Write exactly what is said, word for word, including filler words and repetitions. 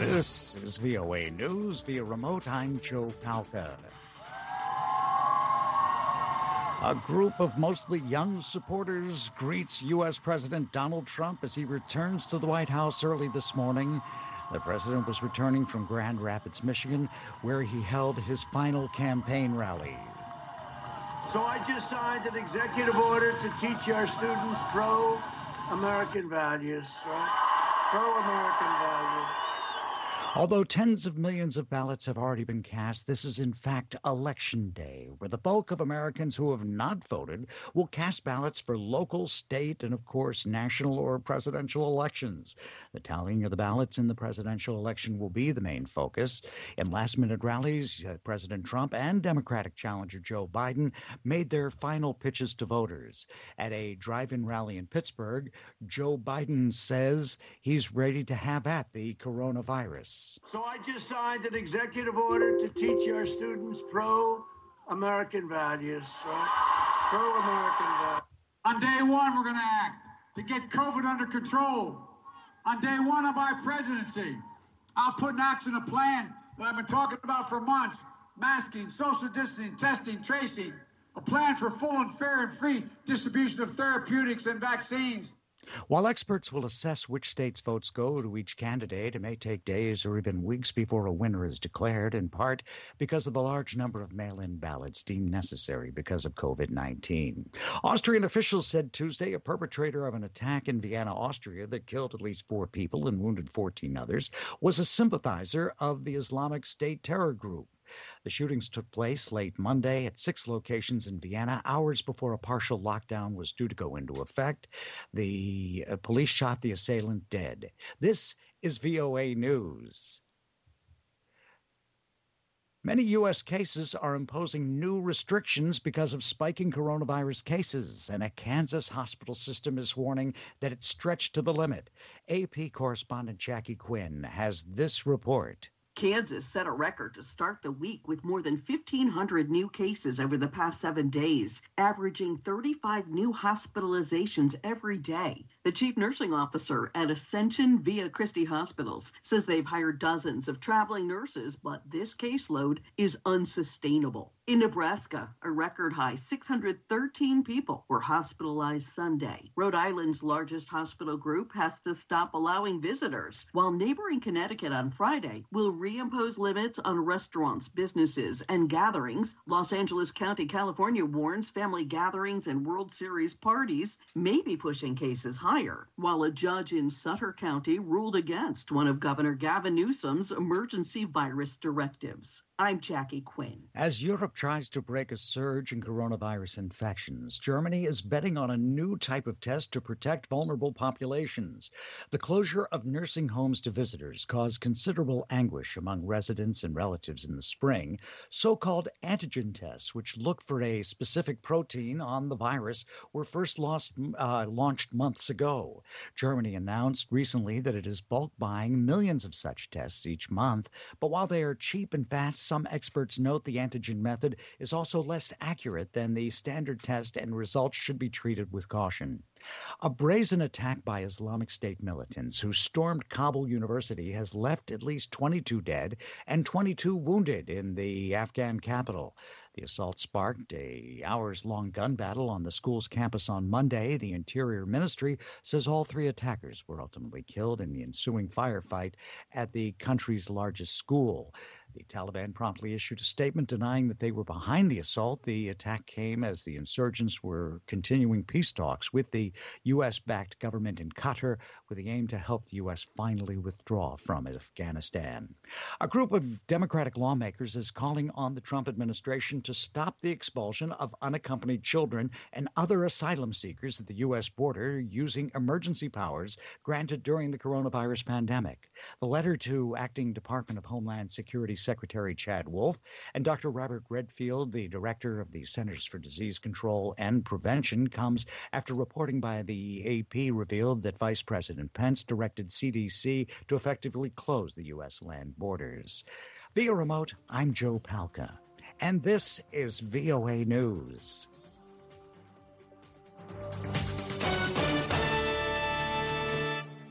This is V O A News via remote. I'm Joe Palca. A group of mostly young supporters greets U S. President Donald Trump as he returns to the White House early this morning. The president was returning from Grand Rapids, Michigan, where he held his final campaign rally. So I just signed an executive order to teach our students pro-American values, right? Pro-American values. Although tens of millions of ballots have already been cast, this is in fact Election Day, where the bulk of Americans who have not voted will cast ballots for local, state, and of course national or presidential elections. The tallying of the ballots in the presidential election will be the main focus. In last-minute rallies, uh, President Trump and Democratic challenger Joe Biden made their final pitches to voters. At a drive-in rally in Pittsburgh, Joe Biden says he's ready to have at the coronavirus. So I just signed an executive order to teach our students pro-American values, right? Pro-American values. On day one, we're going to act to get COVID under control. On day one of our presidency, I'll put in action a plan that I've been talking about for months: masking, social distancing, testing, tracing, a plan for full and fair and free distribution of therapeutics and vaccines. While experts will assess which states' votes go to each candidate, it may take days or even weeks before a winner is declared, in part because of the large number of mail-in ballots deemed necessary because of COVID nineteen. Austrian officials said Tuesday a perpetrator of an attack in Vienna, Austria, that killed at least four people and wounded fourteen others was a sympathizer of the Islamic State terror group. The shootings took place late Monday at six locations in Vienna, hours before a partial lockdown was due to go into effect. The uh, police shot the assailant dead. This is V O A News. Many U S cases are imposing new restrictions because of spiking coronavirus cases, and a Kansas hospital system is warning that it's stretched to the limit. A P correspondent Jackie Quinn has this report. Kansas set a record to start the week with more than fifteen hundred new cases over the past seven days, averaging thirty-five new hospitalizations every day. The chief nursing officer at Ascension Via Christi Hospitals says they've hired dozens of traveling nurses, but this caseload is unsustainable. In Nebraska, a record high six hundred thirteen people were hospitalized Sunday. Rhode Island's largest hospital group has to stop allowing visitors, while neighboring Connecticut on Friday will reimpose limits on restaurants, businesses, and gatherings. Los Angeles County, California warns family gatherings and World Series parties may be pushing cases higher, while a judge in Sutter County ruled against one of Governor Gavin Newsom's emergency virus directives. I'm Jackie Quinn. As Europe tries to break a surge in coronavirus infections, Germany is betting on a new type of test to protect vulnerable populations. The closure of nursing homes to visitors caused considerable anguish among residents and relatives in the spring. So-called antigen tests, which look for a specific protein on the virus, were first lost, uh, launched months ago. Germany announced recently that it is bulk buying millions of such tests each month, but while they are cheap and fast, some experts note the antigen method is also less accurate than the standard test, and results should be treated with caution. A brazen attack by Islamic State militants who stormed Kabul University has left at least twenty-two dead and twenty-two wounded in the Afghan capital. The assault sparked a hours-long gun battle on the school's campus on Monday. The Interior Ministry says all three attackers were ultimately killed in the ensuing firefight at the country's largest school. The Taliban promptly issued a statement denying that they were behind the assault. The attack came as the insurgents were continuing peace talks with the U S-backed government in Qatar with the aim to help the U S finally withdraw from Afghanistan. A group of Democratic lawmakers is calling on the Trump administration to stop the expulsion of unaccompanied children and other asylum seekers at the U S border using emergency powers granted during the coronavirus pandemic. The letter to Acting Department of Homeland Security Secretary Chad Wolf and Doctor Robert Redfield, the director of the Centers for Disease Control and Prevention, comes after reporting by the A P revealed that Vice President Pence directed C D C to effectively close the U S land borders. Via remote, I'm Joe Palca, and this is V O A News.